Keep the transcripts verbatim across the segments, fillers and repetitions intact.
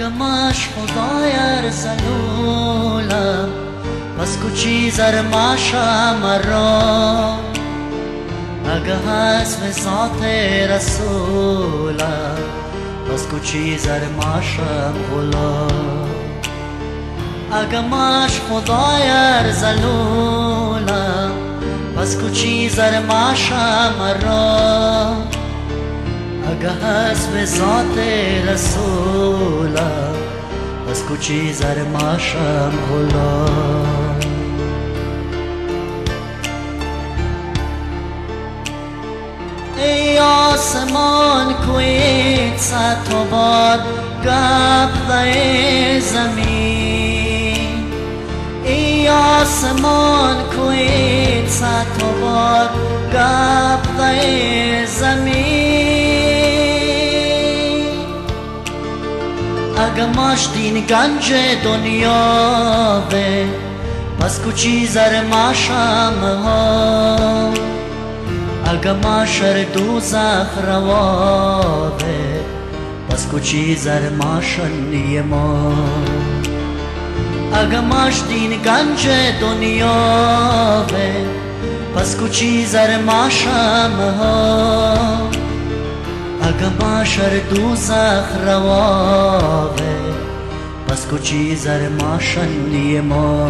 اگمش خدای ارزلولم پس کو چیزر ماشم را اگه هست به ذات رسولم پس کو چیزر ماشم غلا اگمش خدای ارزلولم پس کو چیزر ماشم را اگه هست به ذات رسولم پس کو چیزر ماشم غلا ای آسمان کویت ست و باد گبده زمین ای آسمان کویت ست و باد گبده زمین اگه ماش دین گنج دنیا به پس کو چیزر ماشم ها اگه ماشر دوزخ روابه پس کو چیزر ماشن ما اگه ماش دین گنج دنیا به پس کو چیزر ماشم ها اگه ماشر دوزخ روابه پس کو چیزر ماشن ما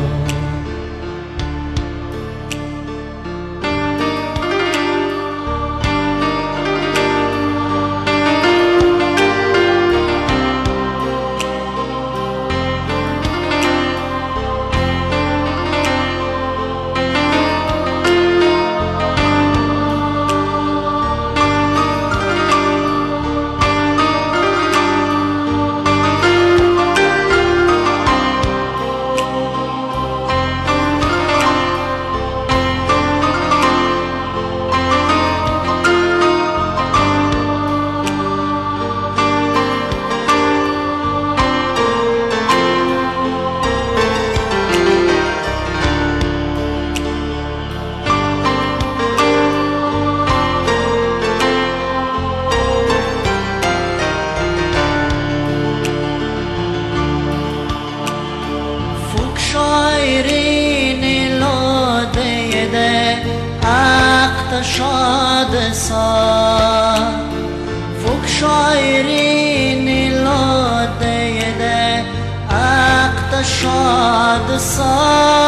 شاد سا فوق شاعرین لاده ده عقد شاد سا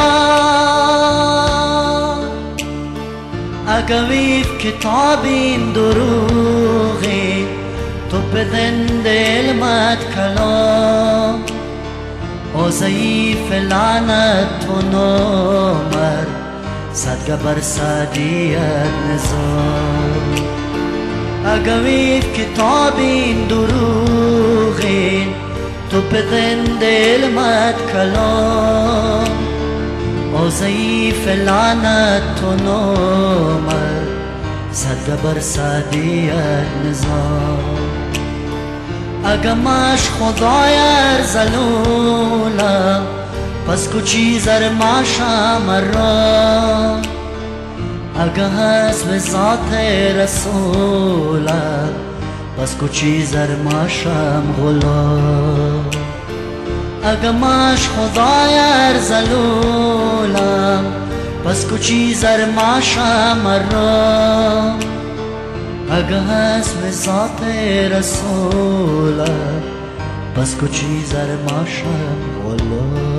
اگویف کتابین دروغی تو بدن دل مد کلام او ضعیف لعنت و نامر صدقه بر سادیت نظام اگویف کتابین دروغین تو بدن دل مد کلام او ضعیف لعنت و نامر صدقه بر سادیت نظام اگه ماش خدای ارزلولم پس کو چیزر ماشم را اگه هست به ذات رسولم پس کو چیزر ماشم غلا اگه ماش خدای ارزلولم پس کو چیزر ماشم را اگه هست به ذات رسولم پس کو چیزر ماشم غلا